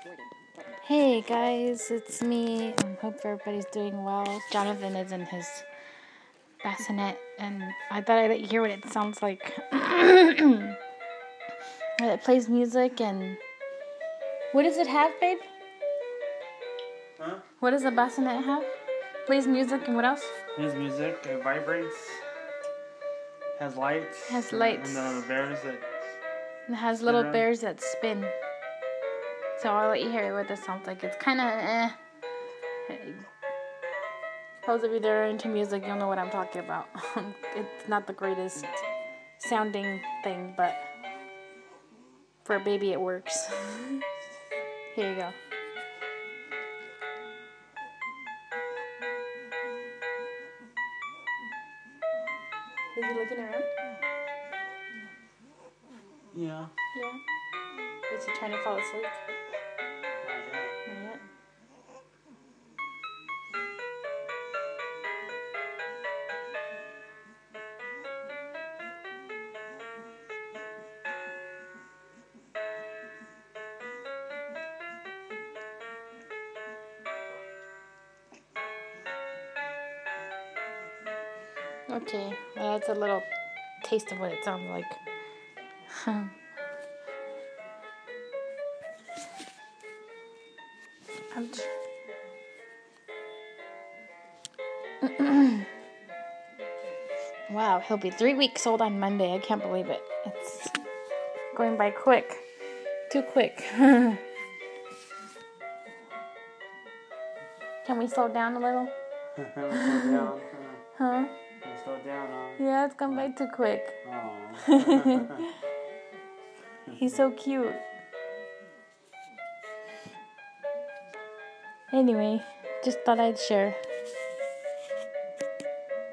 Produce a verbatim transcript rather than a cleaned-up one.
Hey guys, it's me. I hope everybody's doing well. Jonathan is in his bassinet, and I thought I'd let you hear what it sounds like. It plays music, and what does it have, babe? Huh? What does a bassinet have? Plays music, and what else? His music, it vibrates, has lights, Has lights. and the bears that. It has little around. bears that spin. So I'll let you hear what this sounds like. It's kind of eh. Those of you that are into music, you'll know what I'm talking about. It's not the greatest sounding thing, but for a baby it works. Here you go. Is he looking around? Yeah. Yeah. Is he trying to fall asleep? Not yet. Okay, well, that's a little taste of what it sounds like. Ouch. Wow, he'll be three weeks old on Monday. I can't believe it. It's going by quick. Too quick. Can we slow down a little? slow down. Huh? Slow down, huh? Yeah, it's gone by too quick. Oh. He's so cute. Anyway, just thought I'd share.